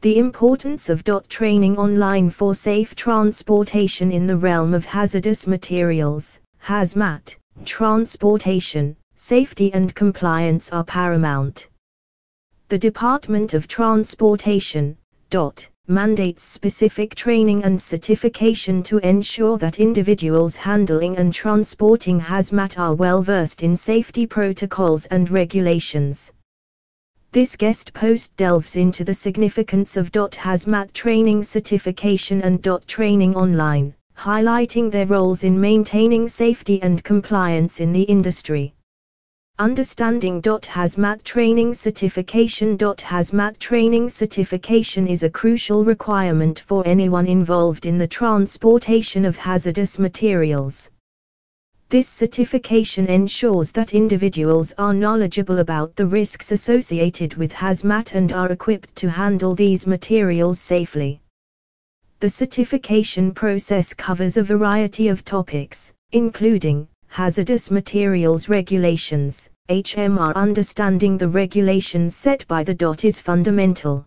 The importance of training online for safe transportation in the realm of hazardous materials, hazmat, transportation, safety and compliance are paramount. The Department of Transportation, mandates specific training and certification to ensure that individuals handling and transporting hazmat are well versed in safety protocols and regulations. This guest post delves into the significance of hazmat training certification and training online, highlighting their roles in maintaining safety and compliance in the industry. Understanding hazmat training certification. Hazmat training certification is a crucial requirement for anyone involved in the transportation of hazardous materials. This certification ensures that individuals are knowledgeable about the risks associated with hazmat and are equipped to handle these materials safely. The certification process covers a variety of topics, including hazardous materials regulations, HMR. Understanding the regulations set by the is fundamental.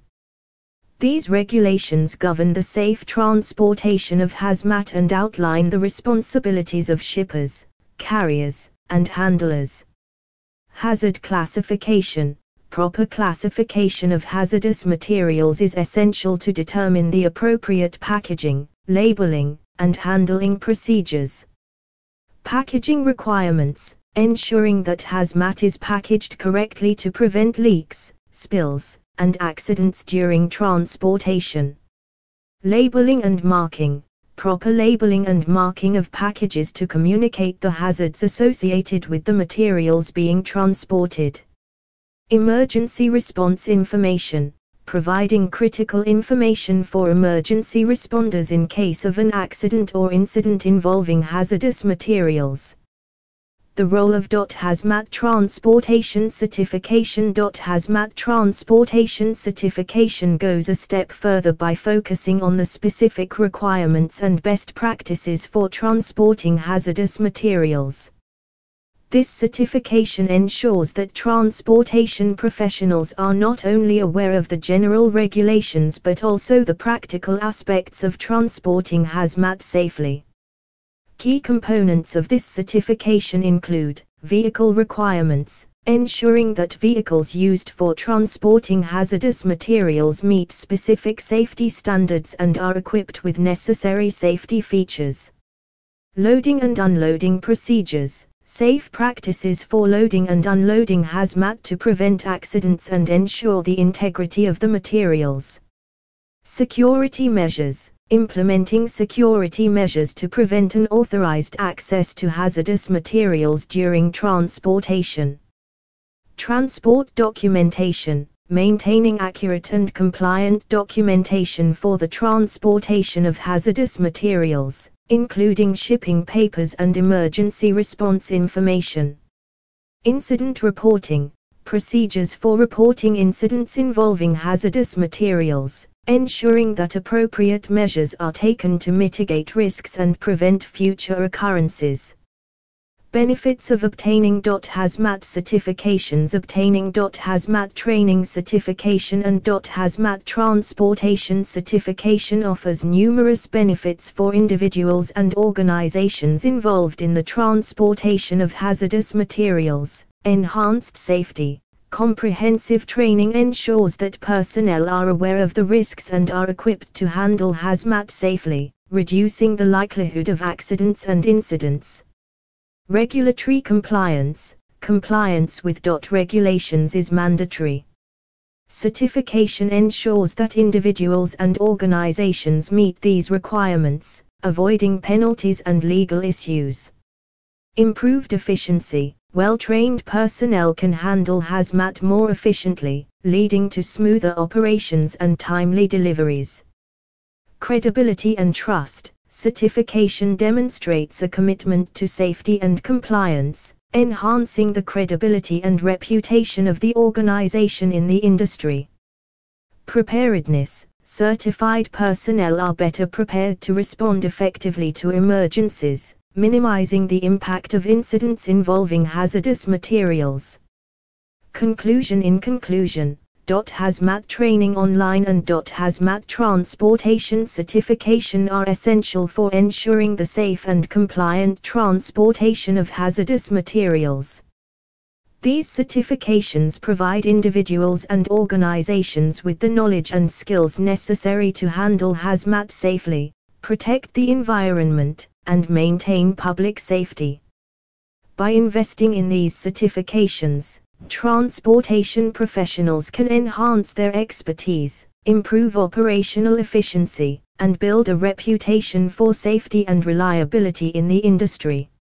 These regulations govern the safe transportation of hazmat and outline the responsibilities of shippers, carriers, and handlers. Hazard classification. Proper classification of hazardous materials is essential to determine the appropriate packaging, labeling, and handling procedures. Packaging requirements. Ensuring that hazmat is packaged correctly to prevent leaks, spills, and accidents during transportation. Labeling and marking. Proper labeling and marking of packages to communicate the hazards associated with the materials being transported. Emergency response information. Providing critical information for emergency responders in case of an accident or incident involving hazardous materials. The role of hazmat transportation certification. Hazmat transportation certification goes a step further by focusing on the specific requirements and best practices for transporting hazardous materials. This certification ensures that transportation professionals are not only aware of the general regulations but also the practical aspects of transporting hazmat safely. Key components of this certification include vehicle requirements, ensuring that vehicles used for transporting hazardous materials meet specific safety standards and are equipped with necessary safety features. Loading and unloading procedures, safe practices for loading and unloading hazmat to prevent accidents and ensure the integrity of the materials. Security measures. Implementing security measures to prevent unauthorized access to hazardous materials during transportation. Transport documentation. Maintaining accurate and compliant documentation for the transportation of hazardous materials, including shipping papers and emergency response information. Incident reporting. Procedures for reporting incidents involving hazardous materials, ensuring that appropriate measures are taken to mitigate risks and prevent future occurrences. Benefits of obtaining hazmat certifications. Obtaining hazmat training certification and hazmat transportation certification offers numerous benefits for individuals and organizations involved in the transportation of hazardous materials. Enhanced safety. Comprehensive training ensures that personnel are aware of the risks and are equipped to handle hazmat safely, reducing the likelihood of accidents and incidents. Regulatory compliance. Compliance with regulations is mandatory. Certification ensures that individuals and organizations meet these requirements, avoiding penalties and legal issues. Improved efficiency. Well-trained personnel can handle hazmat more efficiently, leading to smoother operations and timely deliveries. Credibility and trust. Certification demonstrates a commitment to safety and compliance, enhancing the credibility and reputation of the organization in the industry. Preparedness. Certified personnel are better prepared to respond effectively to emergencies, minimizing the impact of incidents involving hazardous materials. Conclusion. In conclusion, Hazmat training online and Hazmat transportation certification are essential for ensuring the safe and compliant transportation of hazardous materials. These certifications provide individuals and organizations with the knowledge and skills necessary to handle hazmat safely, protect the environment, and maintain public safety. By investing in these certifications, transportation professionals can enhance their expertise, improve operational efficiency, and build a reputation for safety and reliability in the industry.